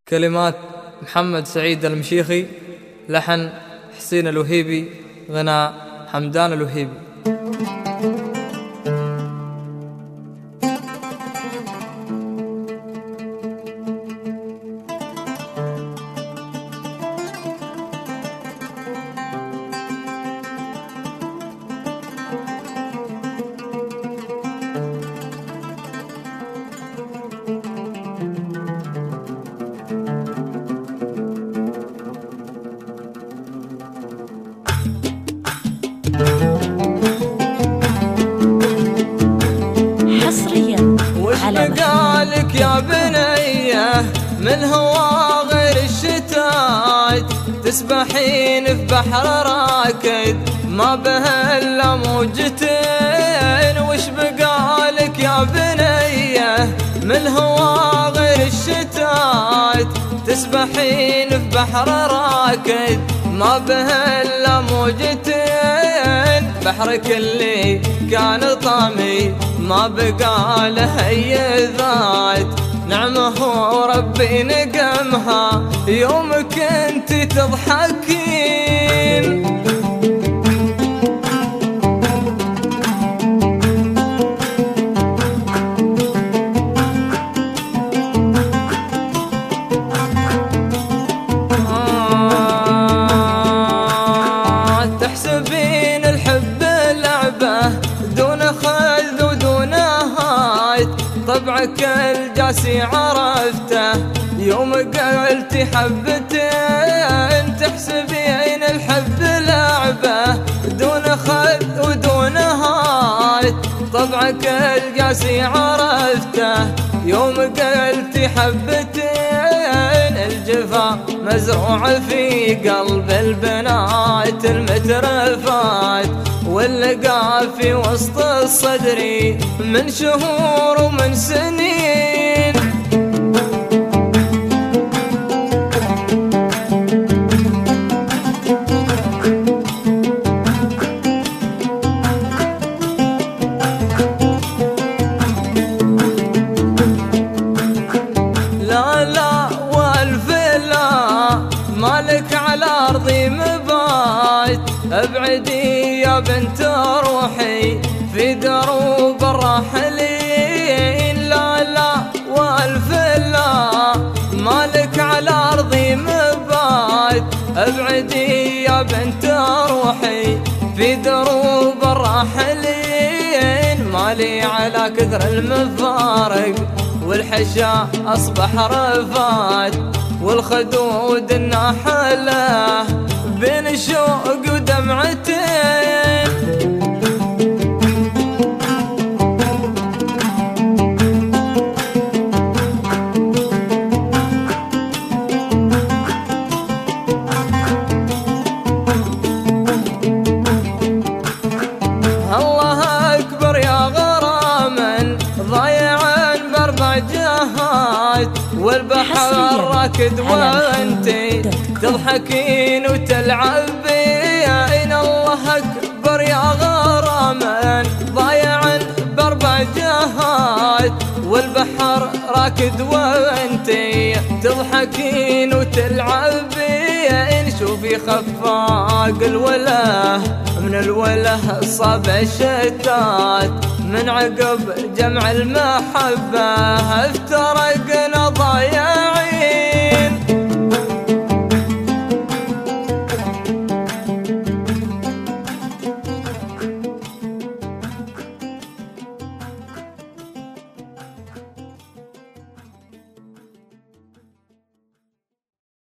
كلمات محمد سعيد المشيخي، لحن حسين الوهيبي، غناء حمدان الوهيبي. حصريا وش بقالك يا بنيه من هوا غير الشتات، تسبحين في بحر راكد ما به الا موجتين. وش بقالك يا بنيه من هوا غير الشتات، تسبحين في بحر راكد ما به الا موجتين. بحرك اللي كان طامي ما بقى له اي ذات، نعمه وربي نقمها يوم كنت تضحكين. تحسبين الحب لعبة دون خذ ودون هايت، طبعك الجاسي عرفته يوم قلتي حبتين. تحسبين الحب لعبة دون خذ ودون هايت، طبعك الجاسي عرفته يوم قلتي حبتين. الجفا مزروع في قلب البنات المترفات، واللقى في وسط الصدر من شهور ومن سنين. لا لا والف لا مالك على أرضي مبات، ابعدي يا بنت روحي في دروب الراحلين. لا لا والف لا مالك على أرضي مبات، ابعدي يا بنت روحي في دروب الراحلين. مالي على كثر المفارق والحشا أصبح رفات، والخدود الناحلة بين شوق ودمعتين. الله أكبر يا غراما ضايعا بأربع جهات، والبحر راكد وانتي تضحكين وتلعبين. الله أكبر يا غراما ضايعا بأربع جهات، والبحر راكد وانتي تضحكين وتلعبين. شوفي خفاق الوله من الوله صاب الشتات، من عقب جمع المحبة افترقنا ضايعين.